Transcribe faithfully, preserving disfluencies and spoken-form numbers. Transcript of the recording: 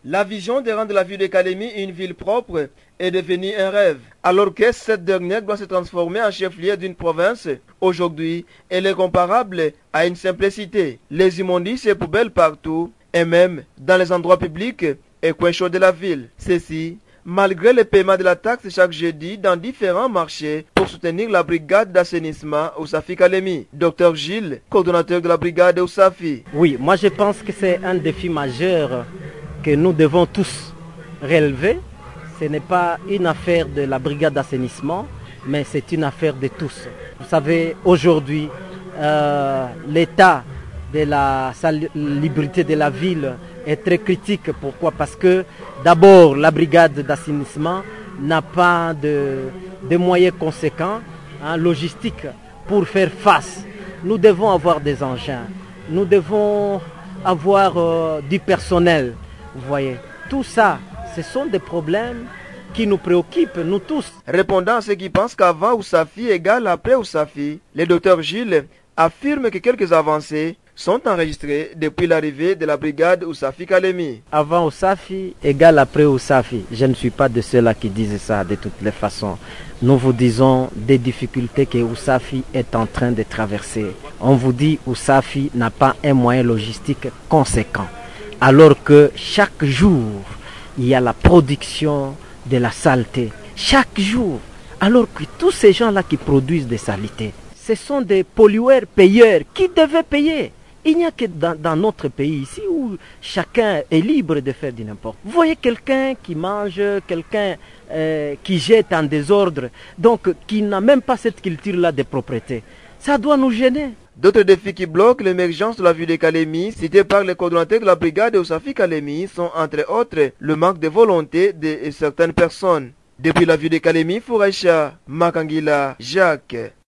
La vision de rendre la ville de Kalemi une ville propre est devenue un rêve. Alors que cette dernière doit se transformer en chef-lieu d'une province, aujourd'hui, elle est comparable à une simplicité. Les immondices et poubelles partout, et même dans les endroits publics et coins chauds de la ville. Ceci, malgré le paiement de la taxe chaque jeudi dans différents marchés pour soutenir la brigade d'assainissement Ousafi Kalemi. Docteur Gilles, coordonnateur de la brigade Ousafi. Oui, moi je pense que c'est un défi majeur que nous devons tous relever. Ce n'est pas une affaire de la brigade d'assainissement, mais c'est une affaire de tous. Vous savez, aujourd'hui, euh, l'état de la salubrité de la ville est très critique. Pourquoi? Parce que d'abord, la brigade d'assainissement n'a pas de, de moyens conséquents, hein, logistiques, pour faire face. Nous devons avoir des engins, nous devons avoir euh, du personnel. Vous voyez, tout ça, ce sont des problèmes qui nous préoccupent, nous tous. Répondant à ceux qui pensent qu'avant Ousafi égale après Ousafi, le docteur Gilles affirme que quelques avancées sont enregistrées depuis l'arrivée de la brigade Ousafi Kalemi. Avant Ousafi égale après Ousafi. Je ne suis pas de ceux-là qui disent ça de toutes les façons. Nous vous disons des difficultés que Ousafi est en train de traverser. On vous dit Ousafi n'a pas un moyen logistique conséquent. Alors que chaque jour, il y a la production de la saleté. Chaque jour. Alors que tous ces gens-là qui produisent des saletés, ce sont des pollueurs-payeurs qui devaient payer. Il n'y a que dans, dans notre pays ici où chacun est libre de faire du n'importe. Vous voyez quelqu'un qui mange, quelqu'un euh, qui jette en désordre, donc qui n'a même pas cette culture-là de propreté. Ça doit nous gêner. D'autres défis qui bloquent l'émergence de la ville de Kalemi, cités par les coordonnateurs de la brigade Ousafi Kalemi, sont entre autres le manque de volonté de certaines personnes. Depuis la ville de Kalemi, Fouraïcha, Makangila, Jacques.